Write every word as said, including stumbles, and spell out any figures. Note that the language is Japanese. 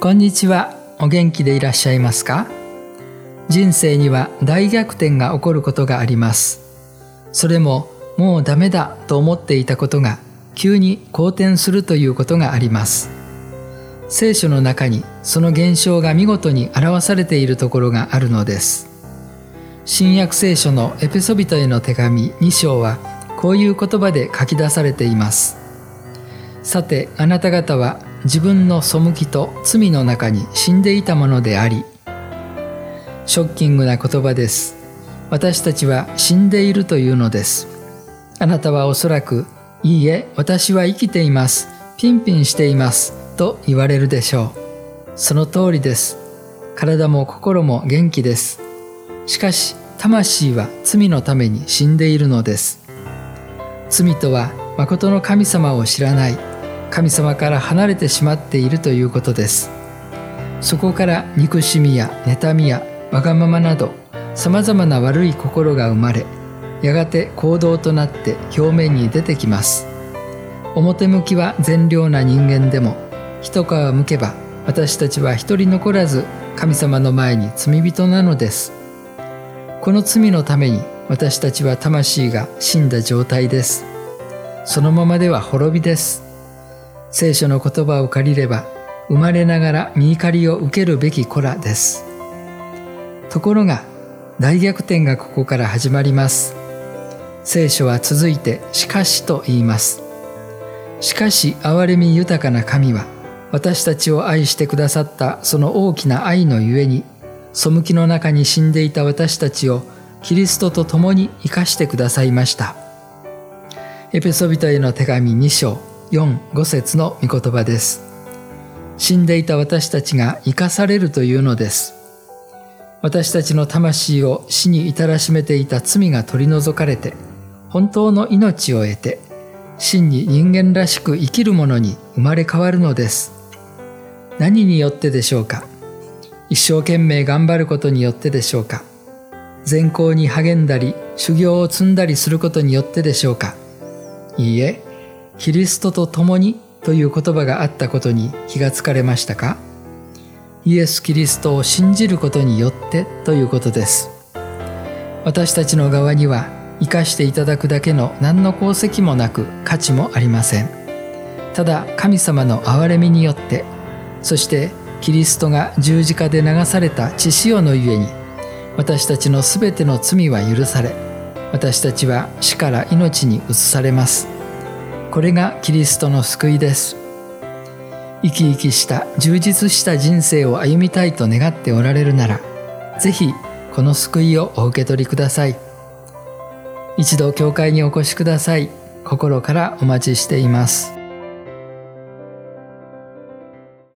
こんにちは。お元気でいらっしゃいますか？人生には大逆転が起こることがあります。それももうダメだと思っていたことが急に好転するということがあります。聖書の中にその現象が見事に表されているところがあるのです。新約聖書のエペソビトへの手紙に章はこういう言葉で書き出されています。さて、あなた方は自分の背きと罪の中に死んでいたものであり。ショッキングな言葉です。私たちは死んでいるというのです。あなたはおそらく、いいえ、私は生きています、ピンピンしていますと言われるでしょう。その通りです。体も心も元気です。しかし魂は罪のために死んでいるのです。罪とは誠の神様を知らない、神様から離れてしまっているということです。そこから憎しみや妬みやわがままなどさまざまな悪い心が生まれ、やがて行動となって表面に出てきます。表向きは善良な人間でも、一皮むけば私たちは一人残らず神様の前に罪人なのです。この罪のために私たちは魂が死んだ状態です。そのままでは滅びです。聖書の言葉を借りれば、生まれながら身怒りを受けるべき子らです。ところが、大逆転がここから始まります。聖書は続いて、しかしと言います。しかし、憐れみ豊かな神は、私たちを愛してくださったその大きな愛のゆえに、背きの中に死んでいた私たちをキリストと共に生かしてくださいました。エペソビトへの手紙に章よん、ご節の御言葉です。死んでいた私たちが生かされるというのです。私たちの魂を死に至らしめていた罪が取り除かれて、本当の命を得て、真に人間らしく生きるものに生まれ変わるのです。何によってでしょうか？一生懸命頑張ることによってでしょうか？善行に励んだり、修行を積んだりすることによってでしょうか？いいえ、キリストと共にという言葉があったことに気がつかれましたか？イエス・キリストを信じることによってということです。私たちの側には生かしていただくだけの何の功績もなく価値もありません。ただ神様の憐れみによって、そしてキリストが十字架で流された血潮のゆえに、私たちのすべての罪は許され、私たちは死から命に移されます。これがキリストの救いです。生き生きした充実した人生を歩みたいと願っておられるなら、ぜひこの救いをお受け取りください。一度教会にお越しください。心からお待ちしています。